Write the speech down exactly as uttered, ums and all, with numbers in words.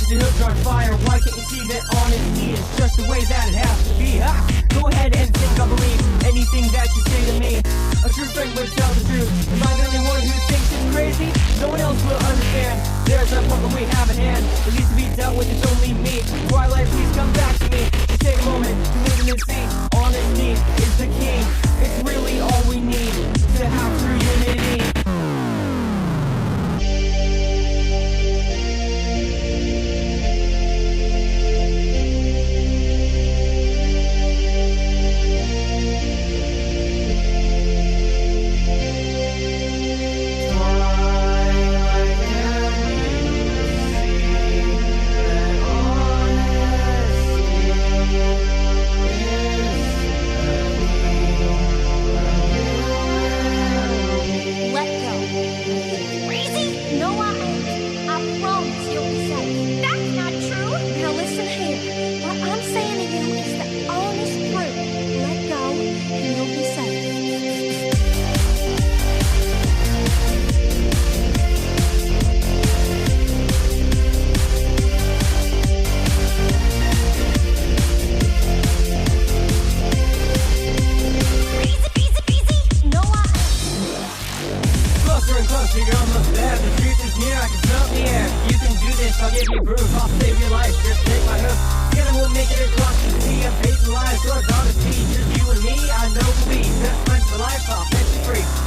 Is it hooked on fire? Why can't you see that honesty is just the way that it has to be? Ha! Go ahead and think I'll believe anything that you say to me. A true friend would tell the truth. Am I the only one who thinks it's crazy? No one else will understand. There's a problem we have at hand. It needs to be dealt with, it's only me. Twilight, please come back to me. Just take a moment to listen and see. Honesty is the key. It's really all we need to have true unity. I'll give you proof, I'll save your life, just take my hook. Together we'll make it across the sea of hate and lies. Towards honesty, just you and me, I know we'll be best friends for life, I'll set you free.